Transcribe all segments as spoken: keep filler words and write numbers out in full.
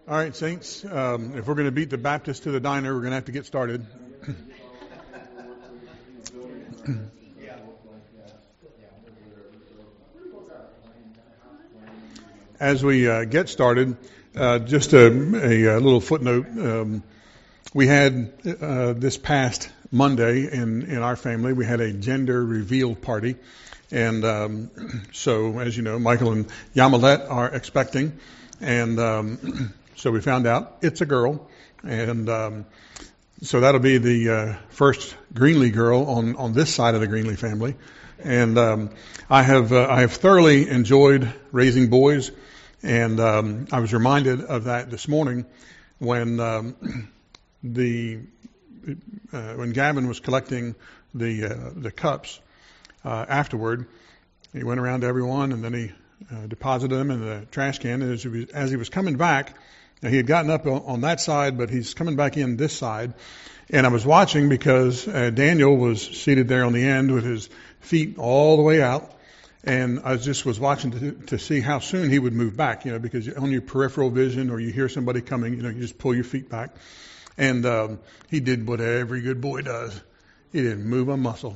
All right, Saints, um, if we're going to beat the Baptist to the diner, we're going to have to get started. As we uh, get started, uh, just a, a, a little footnote. Um, we had uh, this past Monday in, in our family, we had a gender reveal party. And um, so, as you know, Michael and Yamilet are expecting. And um, so we found out it's a girl. And um, so that'll be the uh, first Greenlee girl on, on this side of the Greenlee family. And um, I have uh, I have thoroughly enjoyed raising boys. And um, I was reminded of that this morning when um, the uh, when Gavin was collecting the uh, the cups uh, afterward. He went around to everyone, and then he uh, deposited them in the trash can. And as he was, as he was coming back, now he had gotten up on, on that side, but he's coming back in this side. And I was watching because uh, Daniel was seated there on the end with his feet all the way out. And I just was watching to, to see how soon he would move back, you know, because on your peripheral vision or you hear somebody coming, you know, you just pull your feet back. And um, he did what every good boy does. He didn't move a muscle.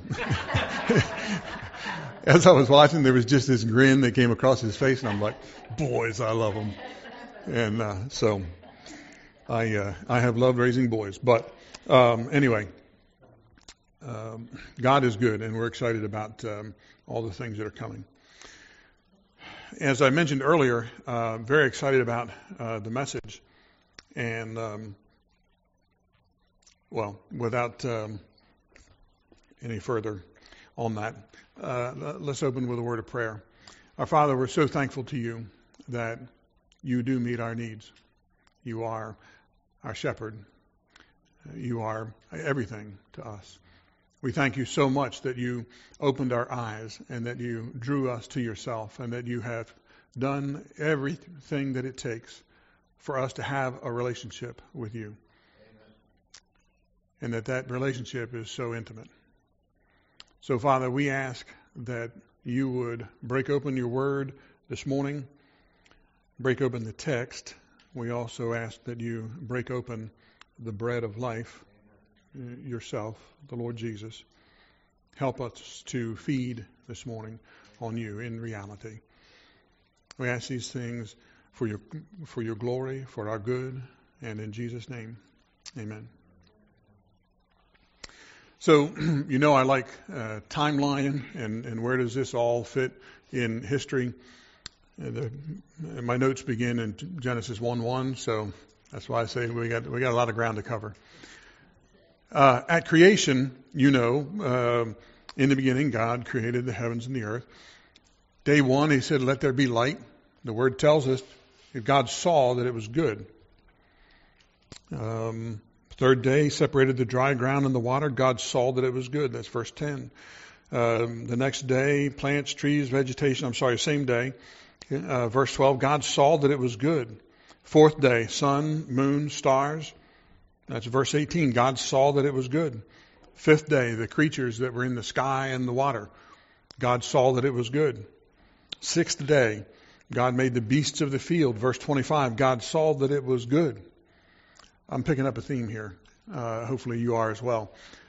As I was watching, there was just this grin that came across his face, and I'm like, boys, I love them. And uh, so I uh, I have loved raising boys. But um, anyway, um, God is good, and we're excited about um, all the things that are coming. As I mentioned earlier, uh, very excited about uh, the message. And, um, well, without um, any further on that, uh, let's open with a word of prayer. Our Father, we're so thankful to you that you do meet our needs. You are our shepherd. You are everything to us. We thank you so much that you opened our eyes and that you drew us to yourself and that you have done everything that it takes for us to have a relationship with you. Amen. And that that relationship is so intimate. So, Father, we ask that you would break open your word this morning, break open the text. We also ask that you break open the bread of life, yourself, the Lord Jesus. Help us to feed this morning on you in reality. We ask these things for your for your glory, for our good, and in Jesus' name, amen. So, you know, I like uh, timeline and, and where does this all fit in history. Uh, the, my notes begin in Genesis one one, so that's why I say we got we got a lot of ground to cover. Uh, at creation, you know, uh, in the beginning, God created the heavens and the earth. Day one, he said, let there be light. The word tells us that God saw that it was good. Um, third day, he separated the dry ground and the water. God saw that it was good. That's verse ten. Um, the next day, plants, trees, vegetation. I'm sorry, same day. Uh, verse twelve, God saw that it was good. Fourth day, sun, moon, stars. That's verse eighteen. God saw that it was good. Fifth day, the creatures that were in the sky and the water. God saw that it was good. Sixth day, God made the beasts of the field. Verse twenty-five, God saw that it was good. I'm picking up a theme here. Uh, hopefully you are as well.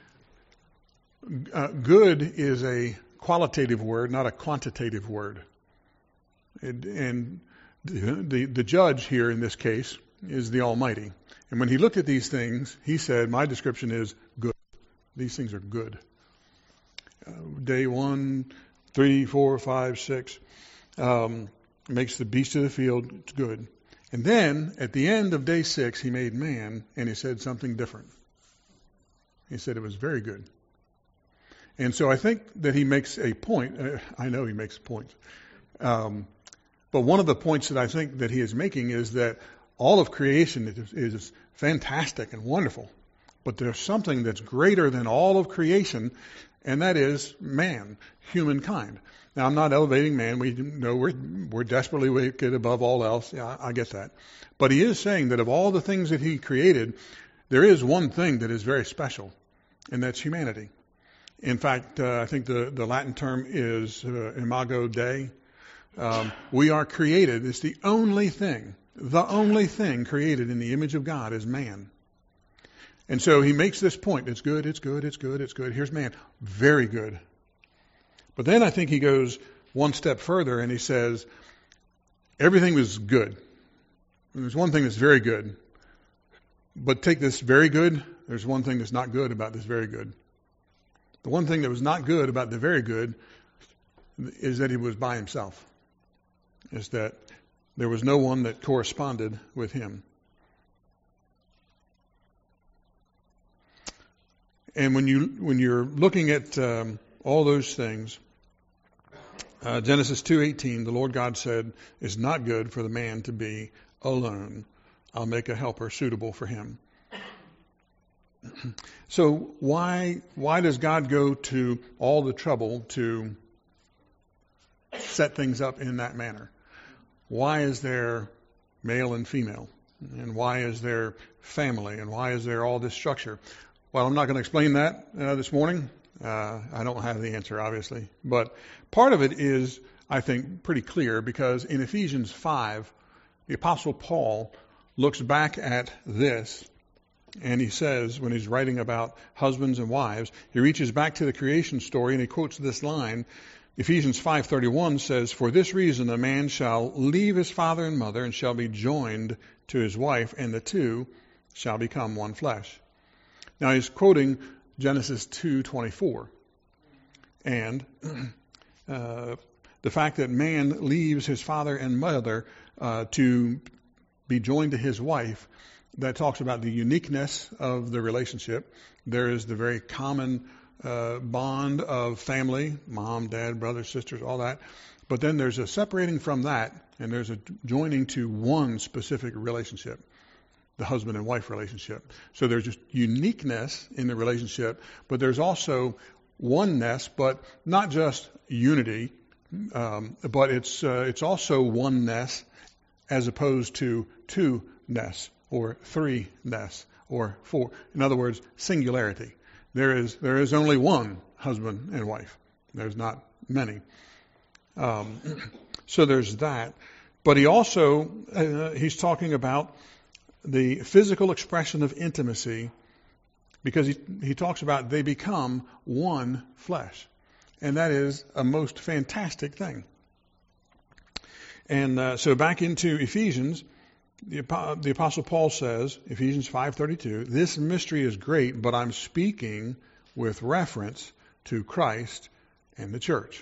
Uh, good is a qualitative word, not a quantitative word. And, and the, the, the judge here in this case is the Almighty. And when he looked at these things, he said, my description is good. These things are good. Uh, day one, three, four, five, six, um, makes the beast of the field good. And then, at the end of day six, he made man, and he said something different. He said it was very good. And so I think that he makes a point. Uh, I know he makes a point. Um, but one of the points that I think that he is making is that all of creation is, is fantastic and wonderful. But there's something that's greater than all of creation, and that is man, humankind. Now, I'm not elevating man. We know we're, we're desperately wicked above all else. Yeah, I, I get that. But he is saying that of all the things that he created, there is one thing that is very special, and that's humanity. In fact, uh, I think the, the Latin term is uh, imago Dei. Um, we are created. It's the only thing The only thing created in the image of God is man. And so he makes this point. It's good, it's good, it's good, it's good. Here's man. Very good. But then I think he goes one step further and he says, everything was good. And there's one thing that's very good. But take this very good, there's one thing that's not good about this very good. The one thing that was not good about the very good is that he was by himself. Is that there was no one that corresponded with him. And when you when you're looking at um, all those things, uh, Genesis two eighteen, the Lord God said, "It's not good for the man to be alone. I'll make a helper suitable for him." So why why does God go to all the trouble to set things up in that manner? Why is there male and female? And why is there family? And why is there all this structure? Well, I'm not going to explain that uh, this morning. Uh, I don't have the answer, obviously. But part of it is, I think, pretty clear, because in Ephesians five, the Apostle Paul looks back at this, and he says, when he's writing about husbands and wives, he reaches back to the creation story, and he quotes this line. Ephesians five thirty-one says, "For this reason a man shall leave his father and mother and shall be joined to his wife, and the two shall become one flesh." Now he's quoting Genesis two twenty-four. And uh, the fact that man leaves his father and mother uh, to be joined to his wife, that talks about the uniqueness of the relationship. There is the very common uh, bond of family, mom, dad, brothers, sisters, all that. But then there's a separating from that, and there's a joining to one specific relationship, the husband and wife relationship. So there's just uniqueness in the relationship, but there's also oneness, but not just unity, um, but it's uh, it's also oneness as opposed to two-ness or three-ness or four. In other words, singularity. There is there is only one husband and wife. There's not many. Um, so there's that. But he also, uh, he's talking about the physical expression of intimacy, because he, he talks about they become one flesh. And that is a most fantastic thing. And uh, so back into Ephesians, the, the Apostle Paul says, Ephesians five thirty-two, "This mystery is great, but I'm speaking with reference to Christ and the church."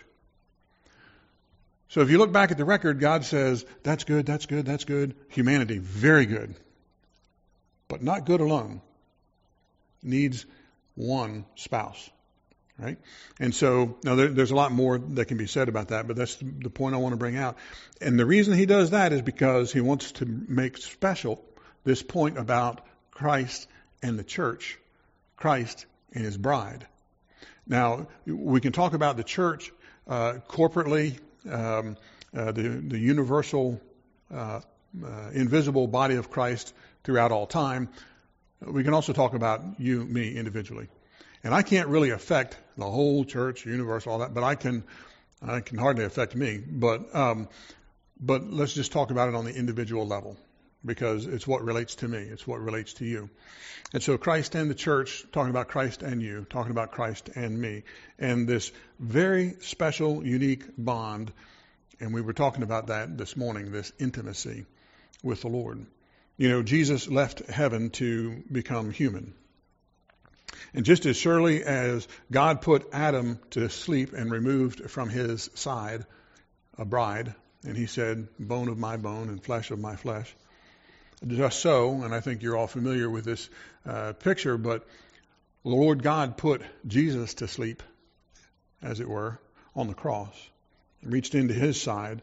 So if you look back at the record, God says, that's good, that's good, that's good. Humanity, very good. But not good alone. Needs one spouse. Right? And so, now there, there's a lot more that can be said about that, but that's the point I want to bring out. And the reason he does that is because he wants to make special this point about Christ and the church, Christ and his bride. Now, we can talk about the church uh, corporately, um, uh, the, the universal, uh, uh, invisible body of Christ throughout all time. We can also talk about you, me, individually. And I can't really affect the whole church, universe, all that, but I can I can hardly affect me. But um, but let's just talk about it on the individual level, because it's what relates to me. It's what relates to you. And so Christ and the church, talking about Christ and you, talking about Christ and me, and this very special, unique bond. And we were talking about that this morning, this intimacy with the Lord. You know, Jesus left heaven to become human. And just as surely as God put Adam to sleep and removed from his side a bride, and he said, bone of my bone and flesh of my flesh, just so, and I think you're all familiar with this uh, picture, but the Lord God put Jesus to sleep, as it were, on the cross, and reached into his side,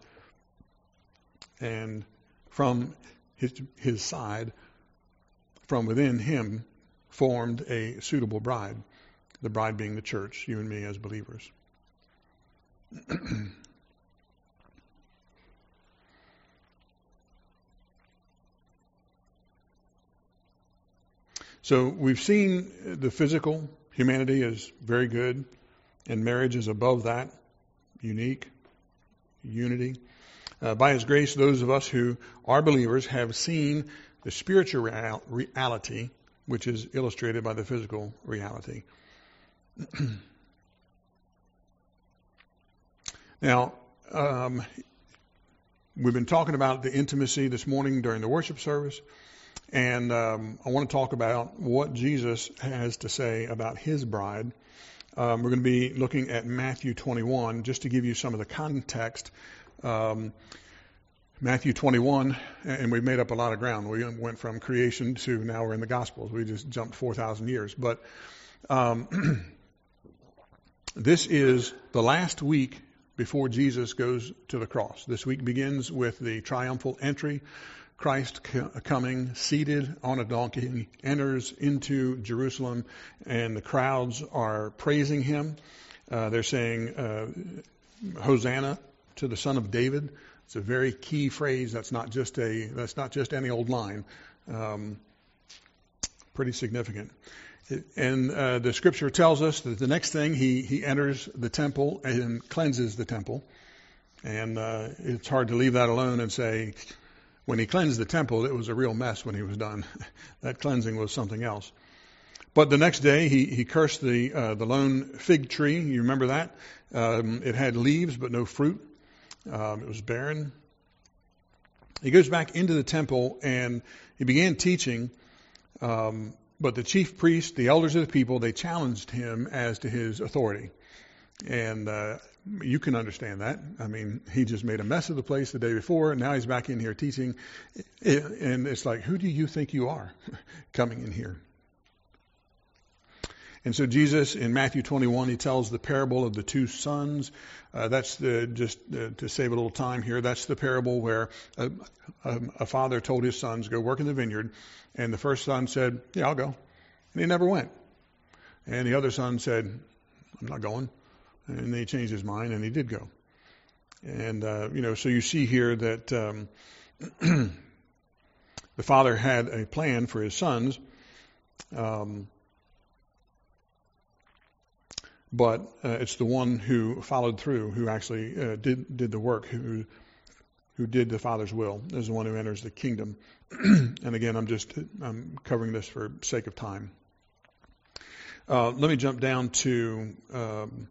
and from his, his side, from within him, formed a suitable bride, the bride being the church, you and me as believers. So we've seen the physical, humanity is very good, and marriage is above that, unique, unity. Uh, by His grace, those of us who are believers have seen the spiritual real- reality, which is illustrated by the physical reality. Now, um, we've been talking about the intimacy this morning during the worship service, and um, I want to talk about what Jesus has to say about His bride. Um, we're going to be looking at Matthew twenty-one, just to give you some of the context. Um, Matthew twenty-one, and we've made up a lot of ground. We went from creation to now we're in the Gospels. We just jumped four thousand years. But um, this is the last week before Jesus goes to the cross. This week begins with the triumphal entry. Christ coming, seated on a donkey, enters into Jerusalem, and the crowds are praising Him. Uh, they're saying, uh, Hosanna to the Son of David. It's a very key phrase. That's not just a, that's not just any old line. Um, pretty significant. And uh, the scripture tells us that the next thing he, he enters the temple and cleanses the temple. And uh, it's hard to leave that alone and say, when he cleansed the temple, it was a real mess when he was done. That cleansing was something else. But the next day, he, he cursed the uh, the lone fig tree. You remember that? Um, it had leaves but no fruit. Um, it was barren. He goes back into the temple and he began teaching. Um, but the chief priests, the elders of the people, they challenged him as to his authority. And uh, you can understand that. I mean, he just made a mess of the place the day before, and now he's back in here teaching. And it's like, who do you think you are coming in here? And so Jesus, in Matthew twenty-one, he tells the parable of the two sons. Uh, that's the, just uh, to save a little time here, that's the parable where a, a, a father told his sons, go work in the vineyard. And the first son said, yeah, I'll go. And he never went. And the other son said, I'm not going. And then he changed his mind, and he did go. And, uh, you know, so you see here that um, the father had a plan for his sons, um, but uh, it's the one who followed through, who actually uh, did did the work, who who did the Father's will, is the one who enters the kingdom. And again, I'm just I'm covering this for sake of time. Uh, let me jump down to um,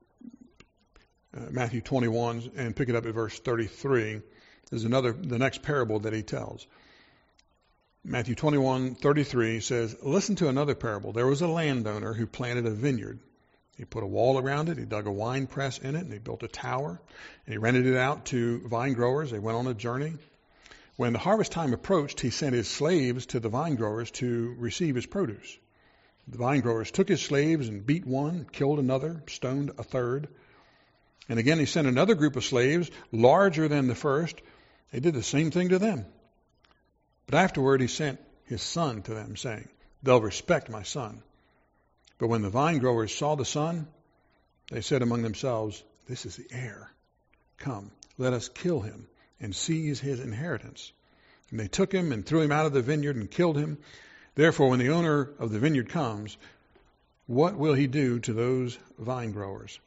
uh, Matthew twenty-one and pick it up at verse thirty-three. There's another, the next parable that he tells. Matthew twenty-one thirty-three says, listen to another parable. There was a landowner who planted a vineyard. He put a wall around it. He dug a wine press in it, and he built a tower. And he rented it out to vine growers. They went on a journey. When the harvest time approached, he sent his slaves to the vine growers to receive his produce. The vine growers took his slaves and beat one, killed another, stoned a third. And again, he sent another group of slaves, larger than the first. They did the same thing to them. But afterward, he sent his son to them, saying, they'll respect my son. But when the vine growers saw the son, they said among themselves, this is the heir. Come, let us kill him and seize his inheritance. And they took him and threw him out of the vineyard and killed him. Therefore, when the owner of the vineyard comes, what will he do to those vine growers?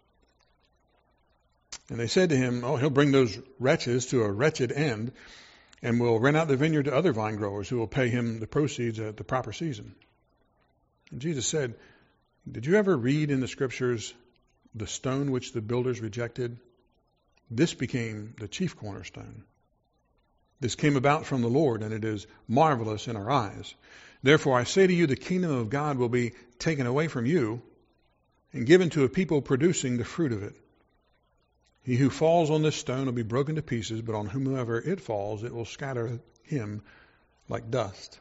And they said to him, oh, he'll bring those wretches to a wretched end, and will rent out the vineyard to other vine growers who will pay him the proceeds at the proper season. And Jesus said, did you ever read in the scriptures the stone which the builders rejected? This became the chief cornerstone. This came about from the Lord, and it is marvelous in our eyes. Therefore, I say to you, the kingdom of God will be taken away from you and given to a people producing the fruit of it. He who falls on this stone will be broken to pieces, but on whomever it falls, it will scatter him like dust.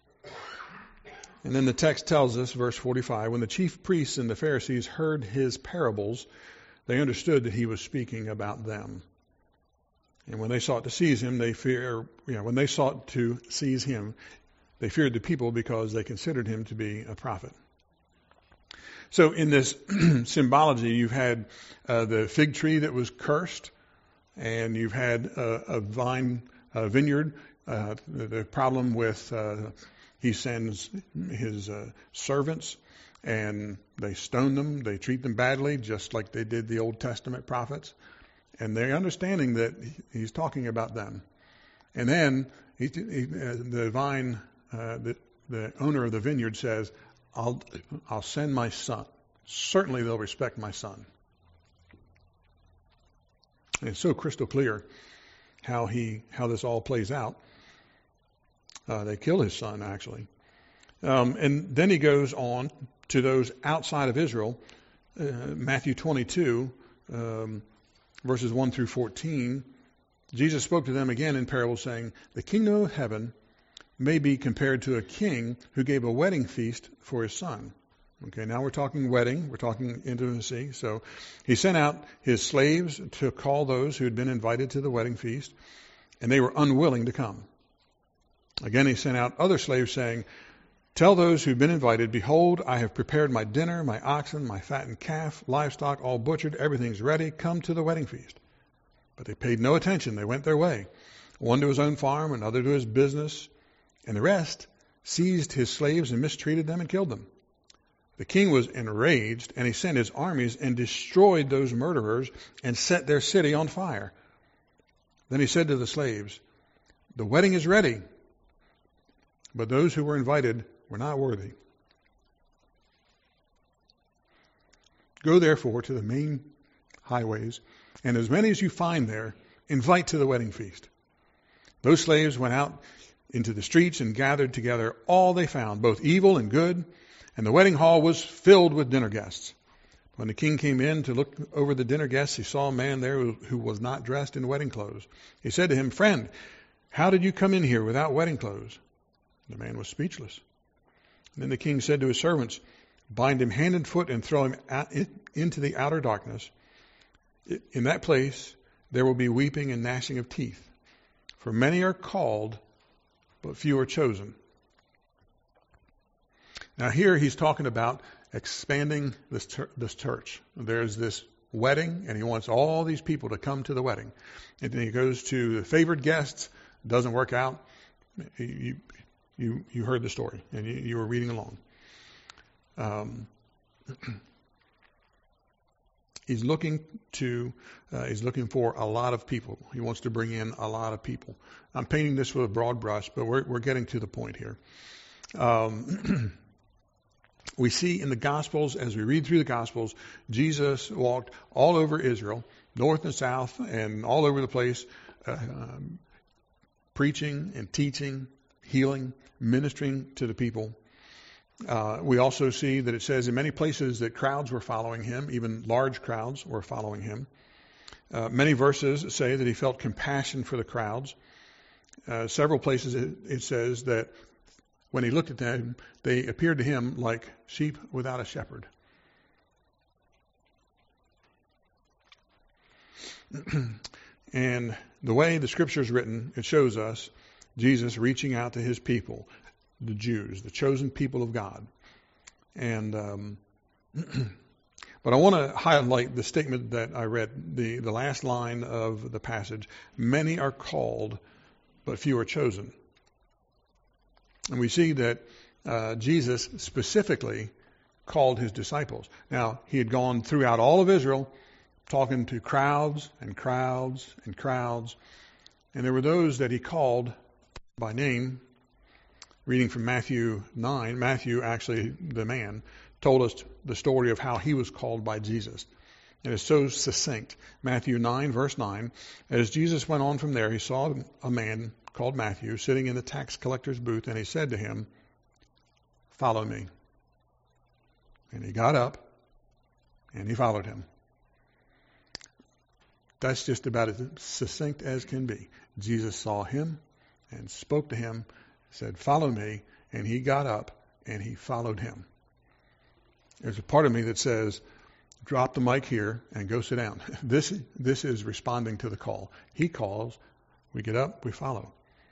And then the text tells us, verse forty-five, when the chief priests and the Pharisees heard his parables, they understood that he was speaking about them. And when they sought to seize him, they fear, you know, when they sought to seize him, they feared the people because they considered him to be a prophet. So in this symbology, you've had uh, the fig tree that was cursed, and you've had uh, a vine, a vineyard. Uh, the, the problem with uh, he sends his uh, servants, and they stone them. They treat them badly, just like they did the Old Testament prophets. And they're understanding that he's talking about them. And then he, he, uh, the vine, uh, the, the owner of the vineyard says, I'll, I'll send my son. Certainly they'll respect my son. And it's so crystal clear how he, how this all plays out. Uh, they kill his son, actually. Um, and then he goes on to those outside of Israel, uh, Matthew twenty-two, um, verses one through fourteen. Jesus spoke to them again in parables, saying, the kingdom of heaven may be compared to a king who gave a wedding feast for his son. Okay, now we're talking wedding, we're talking intimacy. So he sent out his slaves to call those who had been invited to the wedding feast, and they were unwilling to come. Again, he sent out other slaves, saying, tell those who've been invited, behold, I have prepared my dinner, my oxen, my fattened calf, livestock, all butchered, everything's ready, come to the wedding feast. But they paid no attention, they went their way, one to his own farm, another to his business, and the rest seized his slaves and mistreated them and killed them. The king was enraged, and he sent his armies and destroyed those murderers and set their city on fire. Then he said to the slaves, the wedding is ready, but those who were invited were not worthy. Go therefore to the main highways, and as many as you find there, invite to the wedding feast. Those slaves went out into the streets and gathered together all they found, both evil and good, and the wedding hall was filled with dinner guests. When the king came in to look over the dinner guests, he saw a man there who, who was not dressed in wedding clothes. He said to him, friend, how did you come in here without wedding clothes? The man was speechless. And then the king said to his servants, bind him hand and foot and throw him out into the outer darkness. In that place there will be weeping and gnashing of teeth. For many are called, but few are chosen. Now here he's talking about expanding this, this church. There's this wedding, and he wants all these people to come to the wedding. And then he goes to the favored guests. Doesn't work out. You, you, you heard the story, and you, you were reading along. Um, he's looking to, uh, he's looking for a lot of people. He wants to bring in a lot of people. I'm painting this with a broad brush, but we're, we're getting to the point here. Um, we see in the Gospels, as we read through the Gospels, Jesus walked all over Israel, north and south, and all over the place, uh, um, preaching and teaching, healing, ministering to the people. Uh, we also see that it says in many places that crowds were following him, even large crowds were following him. Uh, many verses say that he felt compassion for the crowds. Uh, several places it, it says that when he looked at them, they appeared to him like sheep without a shepherd. And the way the scripture is written, it shows us Jesus reaching out to his people, the Jews, the chosen people of God. And um, but I want to highlight the statement that I read, the, the last line of the passage. Many are called, but few are chosen. And we see that uh, Jesus specifically called his disciples. Now, he had gone throughout all of Israel, talking to crowds and crowds and crowds. And there were those that he called by name. Reading from Matthew nine, Matthew, actually the man, told us the story of how he was called by Jesus. And it's so succinct. Matthew nine, verse nine. As Jesus went on from there, he saw a man called Matthew sitting in the tax collector's booth, and he said to him, follow me. And he got up and he followed him. That's just about as succinct as can be. Jesus saw him and spoke to him, said, follow me, and he got up and he followed him. There's a part of me that says, drop the mic here and go sit down. This, this is responding to the call. He calls, we get up, we follow.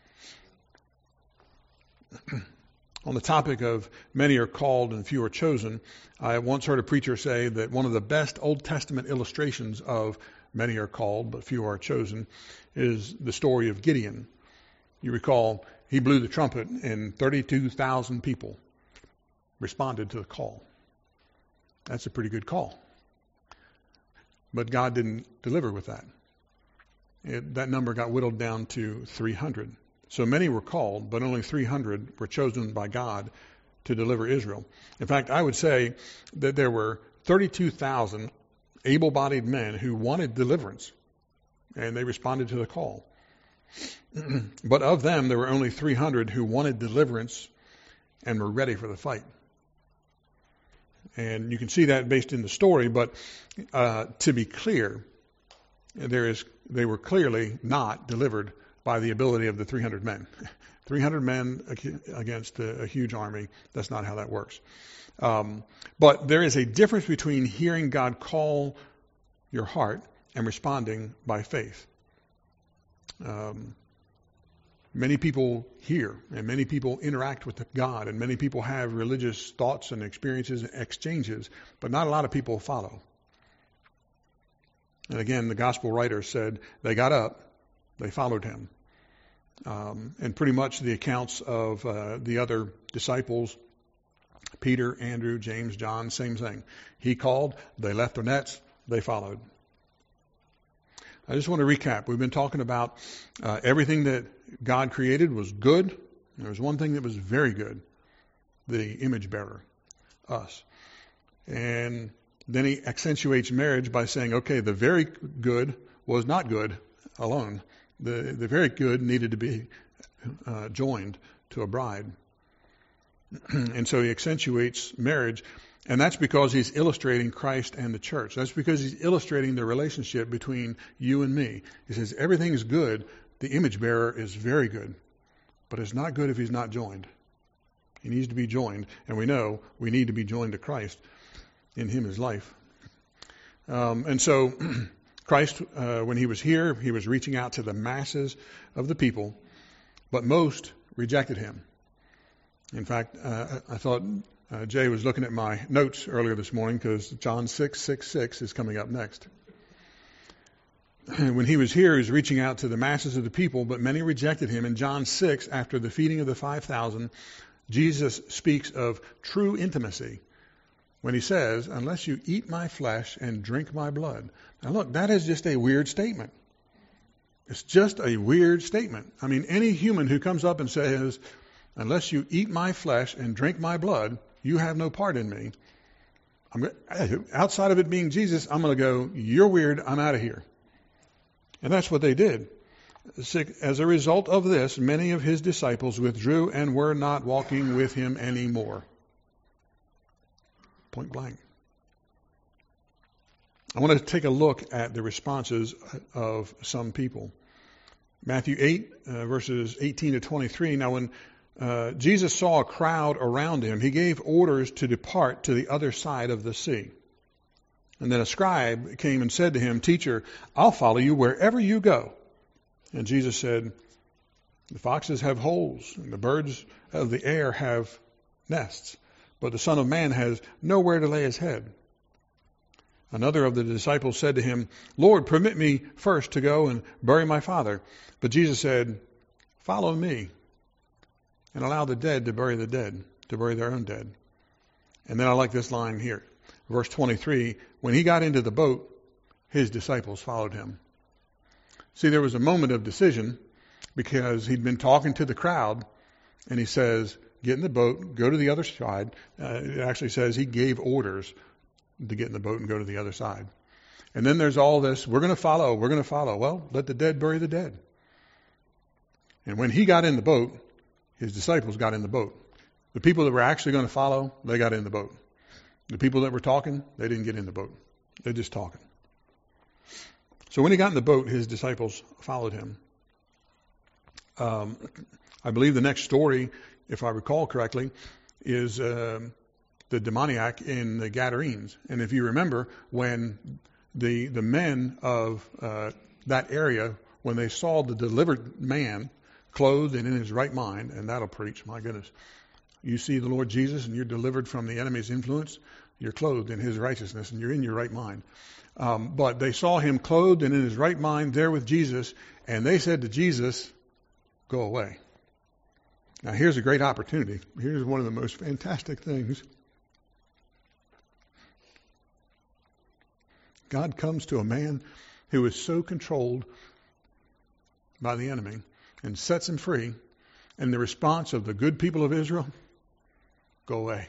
On the topic of many are called and few are chosen, I once heard a preacher say that one of the best Old Testament illustrations of many are called but few are chosen is the story of Gideon. You recall, he blew the trumpet and thirty-two thousand people responded to the call. That's a pretty good call. But God didn't deliver with that. it, that number got whittled down to three hundred. So many were called, but only three hundred were chosen by God to deliver Israel. In fact, I would say that there were thirty-two thousand able-bodied men who wanted deliverance, and they responded to the call. But of them, there were only three hundred who wanted deliverance and were ready for the fight. And you can see that based in the story, but uh, to be clear, there is they were clearly not delivered by the ability of the three hundred men. three hundred men against a, a huge army, that's not how that works. Um, but there is a difference between hearing God call your heart and responding by faith. Um, many people hear, and many people interact with God, and many people have religious thoughts and experiences and exchanges, but not a lot of people follow. And again, the gospel writer said they got up, they followed him. Um, and pretty much the accounts of uh, the other disciples, Peter, Andrew, James, John, same thing. He called, they left their nets, they followed. I just want to recap. We've been talking about uh, everything that God created was good. There was one thing that was very good, the image bearer, us. And then he accentuates marriage by saying, okay, the very good was not good alone. The, the very good needed to be uh, joined to a bride. And so he accentuates marriage, and that's because he's illustrating Christ and the church. That's because he's illustrating the relationship between you and me. He says everything is good. The image bearer is very good, but it's not good if he's not joined. He needs to be joined, and we know we need to be joined to Christ in him as life. Um, and so Christ, uh, when he was here, he was reaching out to the masses of the people, but most rejected him. In fact, uh, I thought uh, Jay was looking at my notes earlier this morning because John six six six is coming up next. When he was here, he was reaching out to the masses of the people, but many rejected him. In John six, after the feeding of the five thousand, Jesus speaks of true intimacy when he says, unless you eat my flesh and drink my blood. Now look, that is just a weird statement. It's just a weird statement. I mean, any human who comes up and says, unless you eat my flesh and drink my blood, you have no part in me. I'm, outside of it being Jesus, I'm going to go, you're weird, I'm out of here. And that's what they did. As a result of this, many of his disciples withdrew and were not walking with him anymore. Point blank. I want to take a look at the responses of some people. Matthew eight, uh, verses eighteen to twenty-three. Now when uh, Jesus saw a crowd around him, he gave orders to depart to the other side of the sea. And then a scribe came and said to him, Teacher, I'll follow you wherever you go. And Jesus said, the foxes have holes, and the birds of the air have nests, but the Son of Man has nowhere to lay his head. Another of the disciples said to him, Lord, permit me first to go and bury my father. But Jesus said, follow me, and allow the dead to bury the dead, to bury their own dead. And then I like this line here, verse twenty-three, when he got into the boat, his disciples followed him. See, there was a moment of decision because he'd been talking to the crowd, and he says, get in the boat, go to the other side. Uh, it actually says he gave orders to get in the boat and go to the other side. And then there's all this, we're going to follow, we're going to follow. Well, let the dead bury the dead. And when he got in the boat, his disciples got in the boat. The people that were actually going to follow, they got in the boat. The people that were talking, they didn't get in the boat. They're just talking. So when he got in the boat, his disciples followed him. Um, I believe the next story, if I recall correctly, is uh, the demoniac in the Gadarenes. And if you remember, when the the men of uh, that area, when they saw the delivered man clothed and in his right mind, and that'll preach, my goodness. You see the Lord Jesus and you're delivered from the enemy's influence, you're clothed in his righteousness and you're in your right mind. Um, but they saw him clothed and in his right mind there with Jesus, and they said to Jesus, go away. Now here's a great opportunity. Here's one of the most fantastic things. God comes to a man who is so controlled by the enemy and sets him free. And the response of the good people of Israel, go away.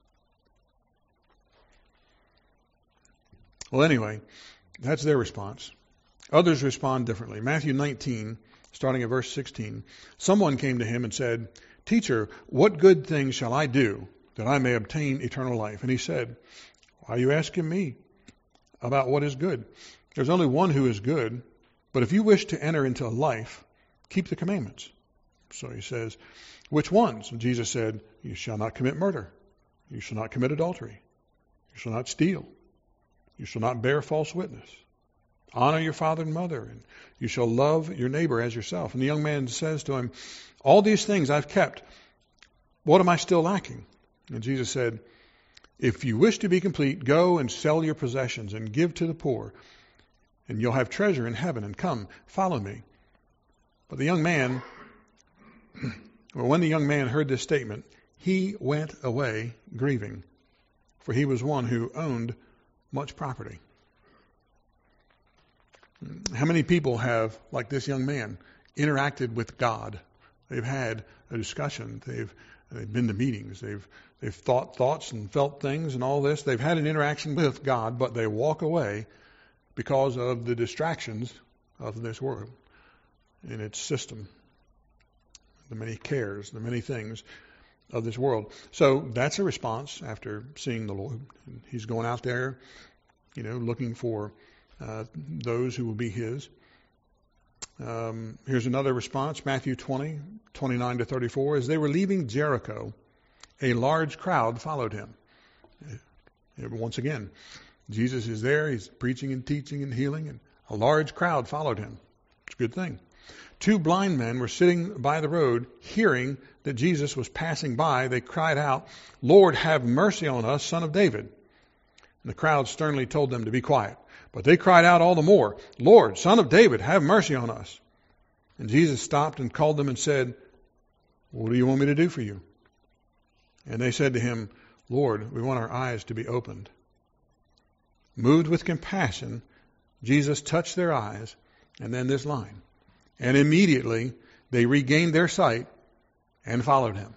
Well, anyway, that's their response. Others respond differently. Matthew nineteen, starting at verse sixteen. Someone came to him and said, Teacher, what good thing shall I do that I may obtain eternal life? And he said, why are you asking me about what is good? There's only one who is good, but if you wish to enter into life, keep the commandments. So he says, which ones? And Jesus said, you shall not commit murder. You shall not commit adultery. You shall not steal. You shall not bear false witness. Honor your father and mother, and you shall love your neighbor as yourself. And the young man says to him, all these things I've kept. What am I still lacking? And Jesus said, if you wish to be complete, go and sell your possessions and give to the poor, and you'll have treasure in heaven, and come, follow me. But the young man, well, when the young man heard this statement, he went away grieving, for he was one who owned much property. How many people have, like this young man, interacted with God? They've had a discussion. They've they've been to meetings. They've they've thought thoughts and felt things and all this. They've had an interaction with God, but they walk away because of the distractions of this world and its system, the many cares, the many things of this world. So that's a response after seeing the Lord. He's going out there, you know, looking for uh, those who will be His. Um, here's another response, Matthew twenty, twenty-nine to thirty-four. As they were leaving Jericho, a large crowd followed him. Once again, Jesus is there. He's preaching and teaching and healing, and a large crowd followed him. It's a good thing. Two blind men were sitting by the road, hearing that Jesus was passing by. They cried out, Lord, have mercy on us, Son of David. And the crowd sternly told them to be quiet. But they cried out all the more, Lord, Son of David, have mercy on us. And Jesus stopped and called them and said, what do you want me to do for you? And they said to him, Lord, we want our eyes to be opened. Moved with compassion, Jesus touched their eyes, and then this line. And immediately they regained their sight and followed him.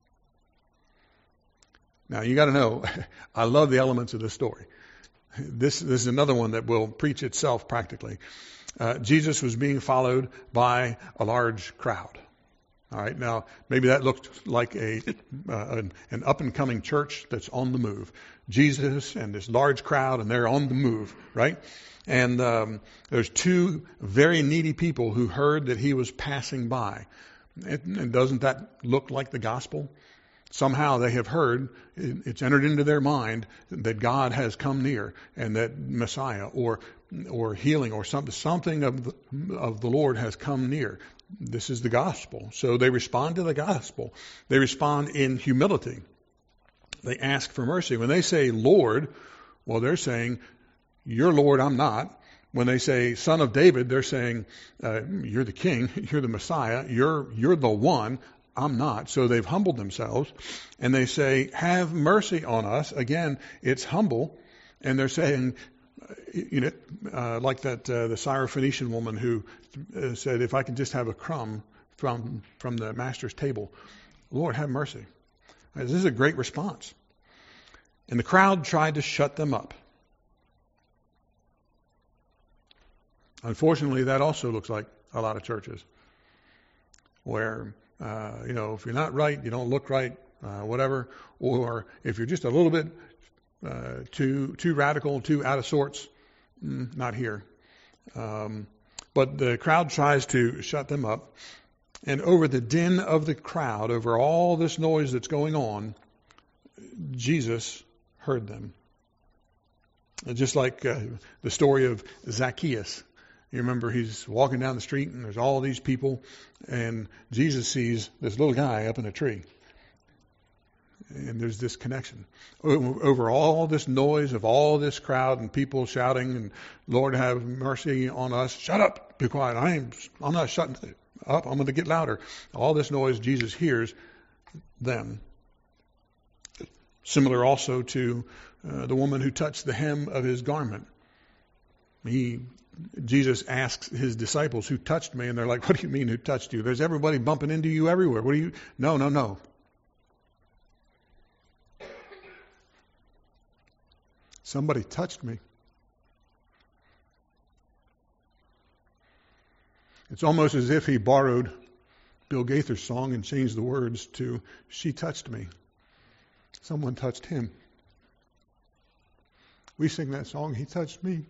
Now, you got to know, I love the elements of this story. This, this is another one that will preach itself practically. Uh, Jesus was being followed by a large crowd. All right, now maybe that looked like a uh, an, an up-and-coming church that's on the move. Jesus and this large crowd, and they're on the move, right? And um, there's two very needy people who heard that he was passing by. It, and doesn't that look like the gospel? Somehow they have heard, it's entered into their mind that God has come near and that Messiah or or healing or something something of the, of the Lord has come near. This is the gospel. So they respond to the gospel. They respond in humility. They ask for mercy. When they say Lord, well, they're saying, you're Lord, I'm not. When they say Son of David, they're saying, uh, you're the King, you're the Messiah, you're you're the one, I'm not. So they've humbled themselves, and they say, have mercy on us. Again, it's humble, and they're saying, you know, uh, like that uh, the Syrophoenician woman who uh, said, if I can just have a crumb from from the master's table, Lord, have mercy. Right, this is a great response. And the crowd tried to shut them up. Unfortunately, that also looks like a lot of churches where, uh, you know, if you're not right, you don't look right, uh, whatever, or if you're just a little bit uh, too too radical, too out of sorts, mm, not here. Um, but the crowd tries to shut them up, and over the din of the crowd, over all this noise that's going on, Jesus heard them. Just like uh, the story of Zacchaeus. You remember he's walking down the street and there's all these people, and Jesus sees this little guy up in a tree. And there's this connection. Over all this noise of all this crowd and people shouting, and Lord have mercy on us. Shut up, be quiet. I ain't, I'm not shutting up. I'm going to get louder. All this noise, Jesus hears them. Similar also to uh, the woman who touched the hem of his garment. He Jesus asks his disciples, who touched me? And they're like, what do you mean, who touched you? There's everybody bumping into you everywhere. What do you? No, no, no. Somebody touched me. It's almost as if he borrowed Bill Gaither's song and changed the words to, she touched me. Someone touched him. We sing that song, he touched me.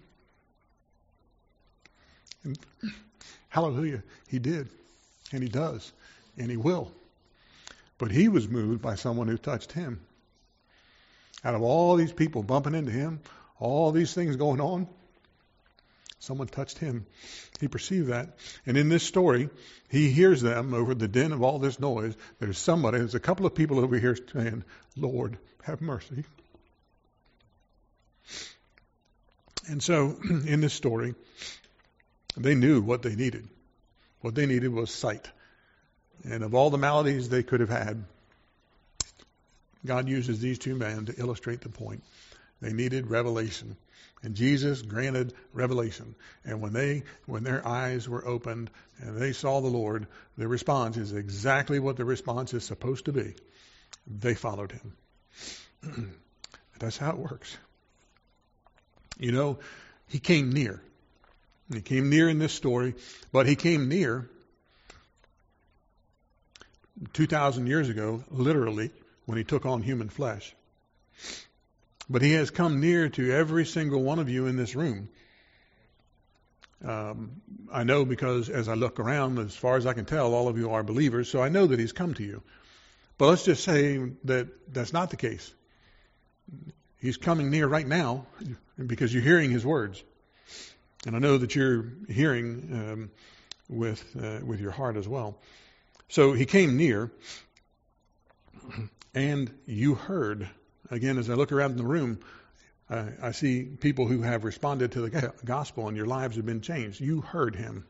And hallelujah, he did. And he does. And he will. But he was moved by someone who touched him. Out of all these people bumping into him, all these things going on, someone touched him. He perceived that. And in this story, he hears them over the din of all this noise. There's somebody, there's a couple of people over here saying, Lord, have mercy. And so, in this story, they knew what they needed. What they needed was sight. And of all the maladies they could have had, God uses these two men to illustrate the point. They needed revelation. And Jesus granted revelation. And when they, when their eyes were opened and they saw the Lord, their response is exactly what the response is supposed to be. They followed him. That's how it works. You know, he came near. He came near in this story, but he came near two thousand years ago, literally, when he took on human flesh. But he has come near to every single one of you in this room. Um, I know because as I look around, as far as I can tell, all of you are believers, so I know that he's come to you. But let's just say that that's not the case. He's coming near right now because you're hearing his words. And I know that you're hearing um, with uh, with your heart as well. So he came near, and you heard. Again, as I look around in the room, uh, I see people who have responded to the gospel and your lives have been changed. You heard him.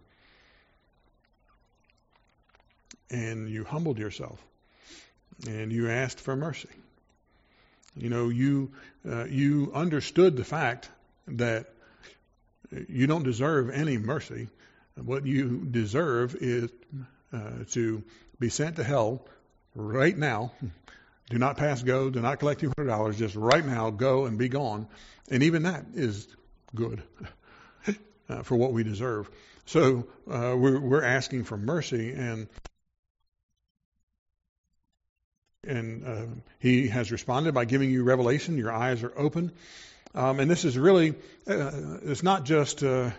And you humbled yourself. And you asked for mercy. You know, you uh, you understood the fact that you don't deserve any mercy. What you deserve is uh, to be sent to hell right now. Do not pass go. Do not collect two hundred dollars. Just right now, go and be gone. And even that is good uh, for what we deserve. So uh, we're, we're asking for mercy, and and uh, he has responded by giving you revelation. Your eyes are open. Um, and this is really, uh, it's not just uh,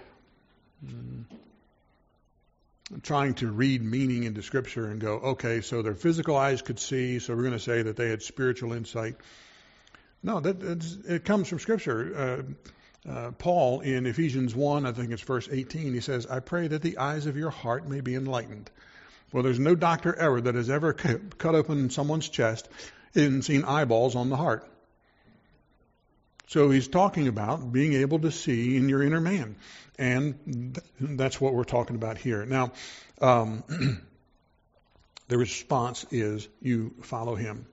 trying to read meaning into Scripture and go, okay, so their physical eyes could see, so we're going to say that they had spiritual insight. No, that it's, it comes from Scripture. Uh, uh, Paul in Ephesians one, I think it's verse eighteen, he says, I pray that the eyes of your heart may be enlightened. Well, there's no doctor ever that has ever cut open someone's chest and seen eyeballs on the heart. So he's talking about being able to see in your inner man. And that's what we're talking about here. Now, um, the response is you follow him.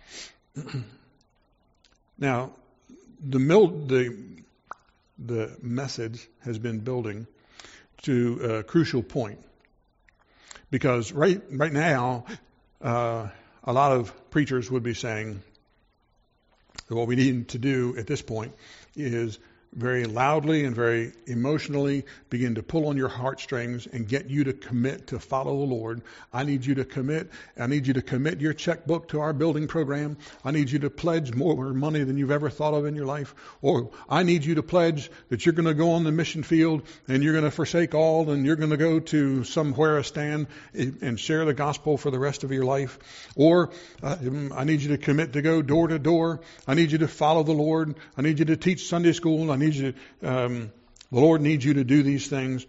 Now, the, mil- the, the message has been building to a crucial point. Because right, right now, uh, a lot of preachers would be saying, what we need to do at this point is very loudly and very emotionally begin to pull on your heartstrings and get you to commit to follow the Lord. I need you to commit. I need you to commit your checkbook to our building program. I need you to pledge more money than you've ever thought of in your life. Or I need you to pledge that you're going to go on the mission field and you're going to forsake all and you're going to go to somewhere a stand and share the gospel for the rest of your life. Or uh, I need you to commit to go door to door. I need you to follow the Lord. I need you to teach Sunday school. I need you, um, the Lord needs you to do these things.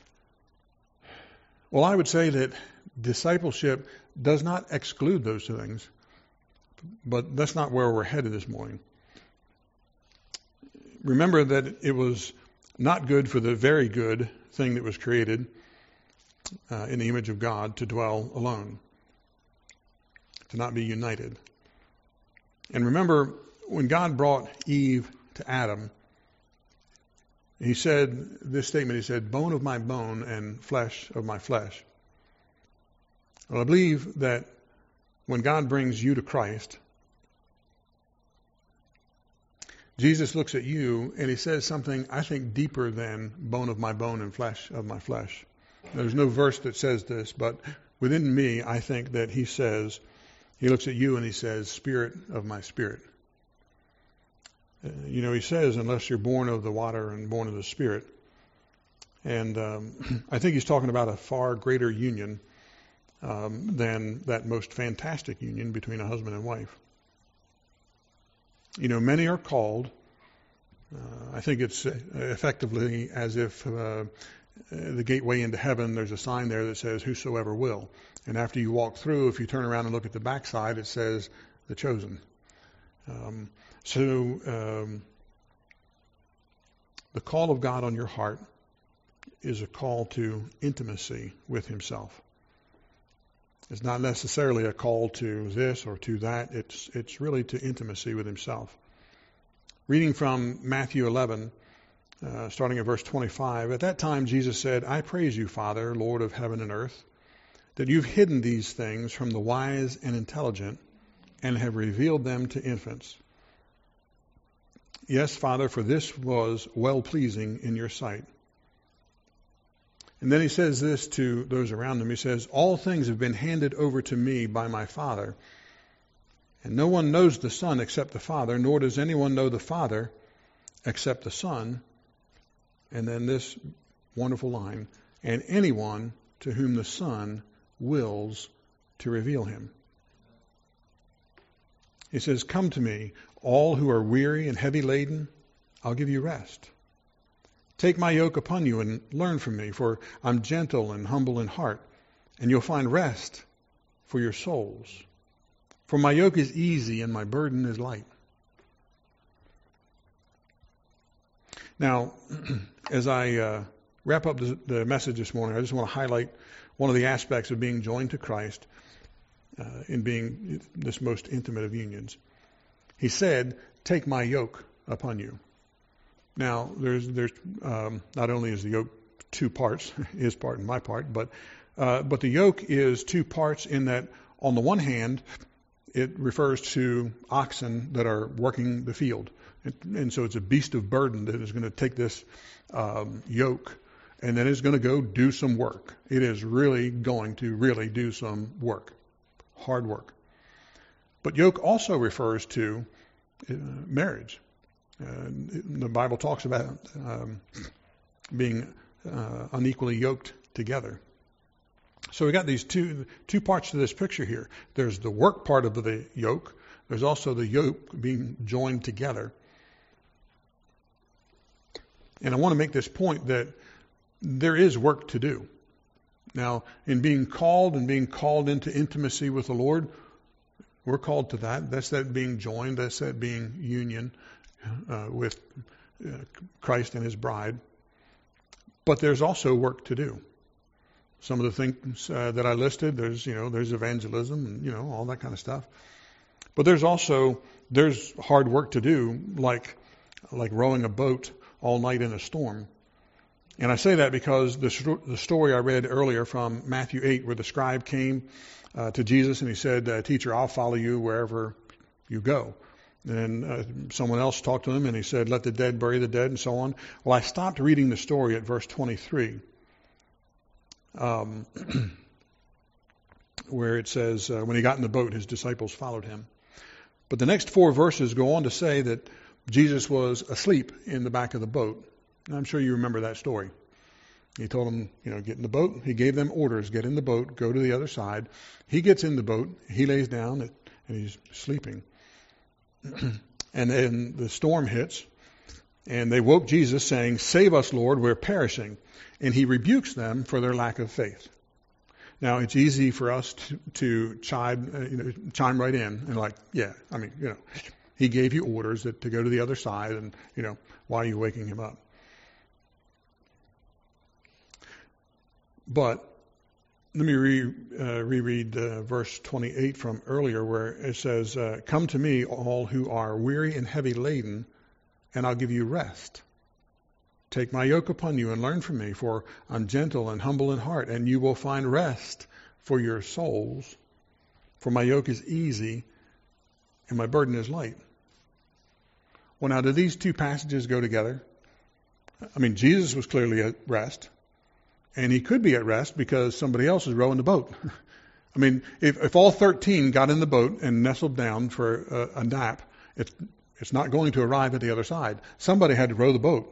Well, I would say that discipleship does not exclude those things, but that's not where we're headed this morning. Remember that it was not good for the very good thing that was created uh, in the image of God to dwell alone, to not be united. And remember, when God brought Eve to Adam, He said this statement, he said, bone of my bone and flesh of my flesh. Well, I believe that when God brings you to Christ, Jesus looks at you and he says something, I think, deeper than bone of my bone and flesh of my flesh. There's no verse that says this, but within me, I think that he says, he looks at you and he says, spirit of my spirit. Uh, you know, he says, unless you're born of the water and born of the Spirit. And um, I think he's talking about a far greater union um, than that most fantastic union between a husband and wife. You know, many are called. Uh, I think it's effectively as if uh, the gateway into heaven, there's a sign there that says, whosoever will. And after you walk through, if you turn around and look at the backside, it says, the chosen. Um, so um, the call of God on your heart is a call to intimacy with himself. It's not necessarily a call to this or to that. It's it's really to intimacy with himself. Reading from Matthew eleven, uh, starting at verse twenty-five, at that time Jesus said, I praise you, Father, Lord of heaven and earth, that you've hidden these things from the wise and intelligent and have revealed them to infants. Yes, Father, for this was well-pleasing in your sight. And then he says this to those around him. He says, all things have been handed over to me by my Father. And no one knows the Son except the Father, nor does anyone know the Father except the Son. And then this wonderful line, and anyone to whom the Son wills to reveal him. He says, come to me, all who are weary and heavy laden, I'll give you rest. Take my yoke upon you and learn from me, for I'm gentle and humble in heart, and you'll find rest for your souls. For my yoke is easy and my burden is light. Now, as I uh, wrap up the, the message this morning, I just want to highlight one of the aspects of being joined to Christ uh, in being this most intimate of unions. He said, take my yoke upon you. Now, there's there's um, not only is the yoke two parts, his part and my part, but uh, but the yoke is two parts in that on the one hand, it refers to oxen that are working the field. And, and so it's a beast of burden that is going to take this um, yoke and then it's going to go do some work. It is really going to really do some work, hard work. But yoke also refers to uh, marriage. Uh, the Bible talks about um, being uh, unequally yoked together. So we got these two two parts to this picture here. There's the work part of the yoke. There's also the yoke being joined together. And I want to make this point that there is work to do. Now, in being called and being called into intimacy with the Lord, we're called to that. That's that being joined. That's that being union uh, with uh, Christ and his bride. But there's also work to do. Some of the things uh, that I listed, there's, you know, there's evangelism and, you know, all that kind of stuff. But there's also, there's hard work to do, like, like rowing a boat all night in a storm. And I say that because the, the story I read earlier from Matthew eight, where the scribe came uh, to Jesus and he said, uh, teacher, I'll follow you wherever you go. And uh, someone else talked to him and he said, let the dead bury the dead and so on. Well, I stopped reading the story at verse twenty-three. Um, where it says, uh, when he got in the boat, his disciples followed him. But the next four verses go on to say that Jesus was asleep in the back of the boat. And I'm sure you remember that story. He told them, you know, get in the boat. He gave them orders, get in the boat, go to the other side. He gets in the boat, he lays down, and he's sleeping. And then the storm hits, and they woke Jesus saying, save us, Lord, we're perishing. And he rebukes them for their lack of faith. Now, it's easy for us to, to chime, uh, you know, chime right in and like, yeah, I mean, you know, he gave you orders that, to go to the other side, and, you know, why are you waking him up? But let me re, uh, reread uh, verse twenty-eight from earlier, where it says, uh, come to me, all who are weary and heavy laden, and I'll give you rest. Take my yoke upon you and learn from me, for I'm gentle and humble in heart, and you will find rest for your souls. For my yoke is easy and my burden is light. Well, now, do these two passages go together? I mean, Jesus was clearly at rest, and he could be at rest because somebody else is rowing the boat. I mean, if, if all thirteen got in the boat and nestled down for a, a nap, it's, it's not going to arrive at the other side. Somebody had to row the boat.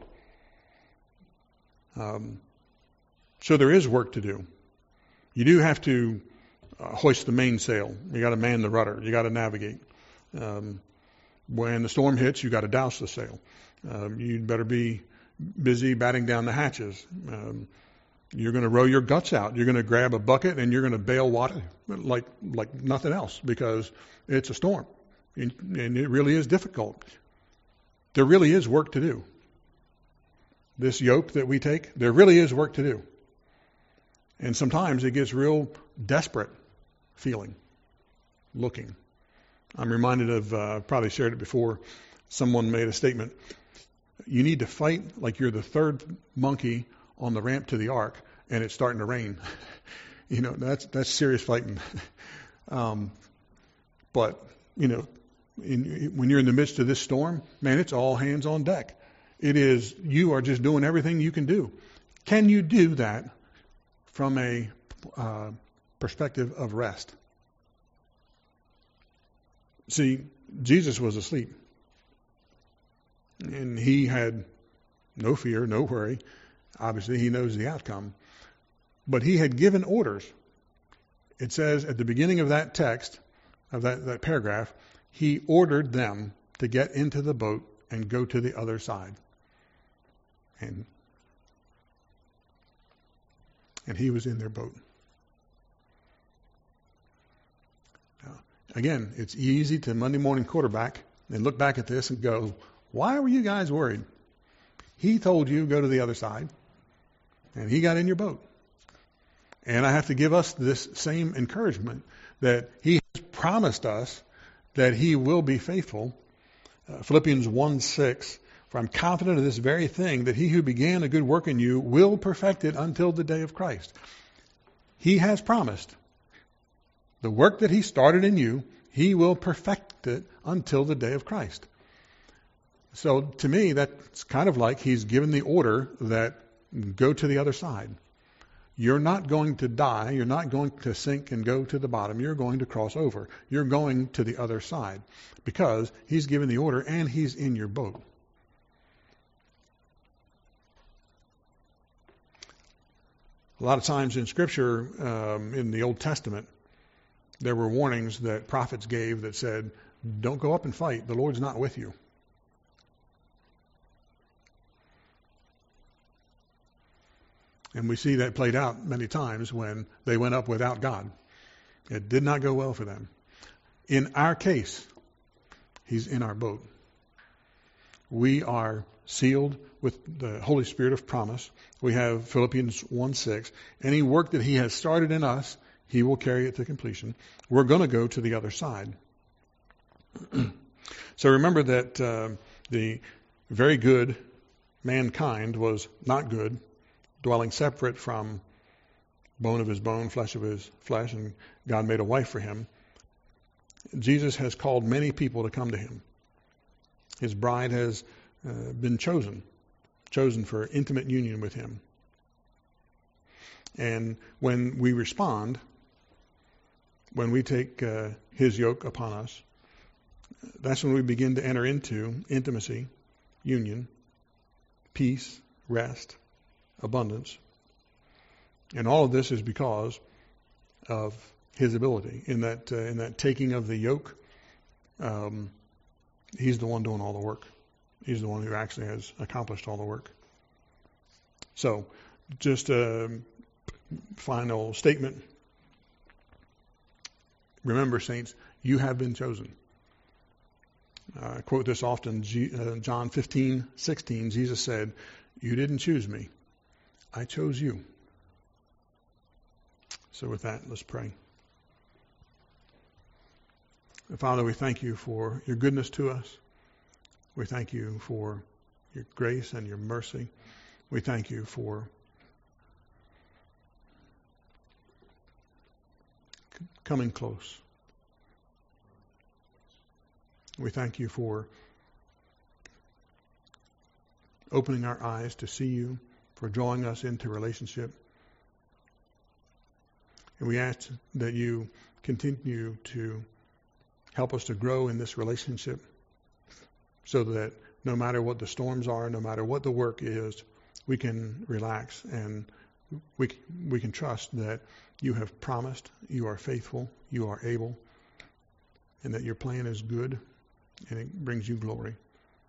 Um, so there is work to do. You do have to uh, hoist the mainsail. You got to man the rudder. You got to navigate. Um, when the storm hits, you got to douse the sail. Um, you'd better be busy batting down the hatches. Um, you're going to row your guts out. You're going to grab a bucket and you're going to bail water like like nothing else because it's a storm, and, and it really is difficult. There really is work to do. This yoke that we take, there really is work to do. And sometimes it gets real desperate feeling, looking. I'm reminded of, uh, probably shared it before, someone made a statement. You need to fight like you're the third monkey on the ramp to the ark and it's starting to rain. You know, that's that's serious fighting. um, but, you know, in, when you're in the midst of this storm, man, it's all hands on deck. It is, you are just doing everything you can do. Can you do that from a uh, perspective of rest? See, Jesus was asleep. And he had no fear, no worry. Obviously, he knows the outcome. But he had given orders. It says at the beginning of that text, of that, that paragraph, he ordered them to get into the boat and go to the other side. And, and he was in their boat. Now, again, it's easy to Monday morning quarterback and look back at this and go, why were you guys worried? He told you go to the other side, and he got in your boat. And I have to give us this same encouragement that he has promised us that he will be faithful. Uh, Philippians one six, for I'm confident of this very thing, that he who began a good work in you will perfect it until the day of Christ. He has promised the work that he started in you, he will perfect it until the day of Christ. So to me, that's kind of like he's given the order that go to the other side. You're not going to die. You're not going to sink and go to the bottom. You're going to cross over. You're going to the other side because he's given the order and he's in your boat. A lot of times in Scripture, um, in the Old Testament, there were warnings that prophets gave that said, don't go up and fight. The Lord's not with you. And we see that played out many times when they went up without God. It did not go well for them. In our case, he's in our boat. We are sealed with the Holy Spirit of promise. We have Philippians one six. Any work that he has started in us, he will carry it to completion. We're going to go to the other side. So remember that uh, the very good mankind was not good, dwelling separate from bone of his bone, flesh of his flesh, and God made a wife for him. Jesus has called many people to come to him. His bride has uh, been chosen, chosen for intimate union with him. And when we respond, when we take uh, his yoke upon us, that's when we begin to enter into intimacy, union, peace, rest, abundance. And all of this is because of his ability. In that uh, in that taking of the yoke, um, he's the one doing all the work. He's the one who actually has accomplished all the work. So, just a final statement. Remember, saints, you have been chosen. Uh, I quote this often, G, uh, John fifteen sixteen. Jesus said, you didn't choose me. I chose you. So with that, let's pray. Father, we thank you for your goodness to us. We thank you for your grace and your mercy. We thank you for c- coming close. We thank you for opening our eyes to see you, for drawing us into relationship. And we ask that you continue to help us to grow in this relationship so that no matter what the storms are, no matter what the work is, we can relax and we, we can trust that you have promised, you are faithful, you are able, and that your plan is good and it brings you glory.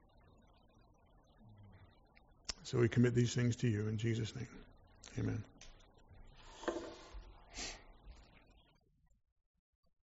So we commit these things to you in Jesus' name. Amen.